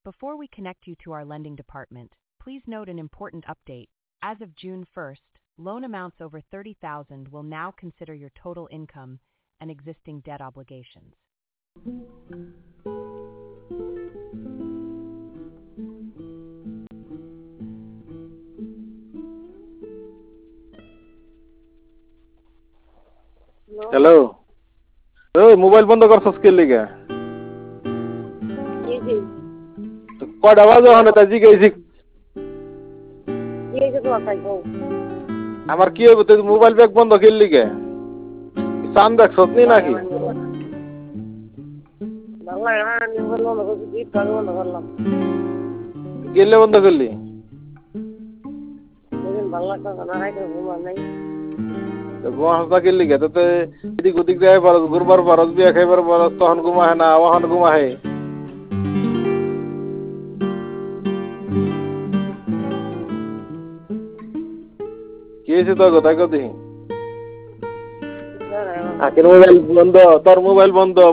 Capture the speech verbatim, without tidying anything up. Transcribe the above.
Before we connect you to our lending department, please note an important update. As of June first, loan amounts over thirty thousand will now consider your total income and existing debt obligations. Hello, ওই mobile বন্ধ করছস কে লিগা? জি জি কয়টা বাজে ওখানে তাই জিগাইছি। কি হয়েছে তোমার ভাই বউ? আমার কি হইব, তুই মোবাইল ব্যাগ বন্ধ কে লিগা? চান দেখছস নি নাকি? ভালো লাগে না, আমি বন্ধ করছি, কি কাজ বন্ধ করলাম? গেলে বন্ধ করলি? সেদিন ভালো লাগতো না, রাইতে ঘুমা নাই। ঘুমা হাসা কে লিগা? তাতে এদিক ওদিক যাই পারস, ঘুরবার পারস, বিয়া খাইবার পারস, তখন ঘুমাহে না, ওখান ঘুমাহে। কি হয়েছে তোর কথা কদি? আখির মোবাইল বন্ধ, তোর মোবাইল বন্ধ।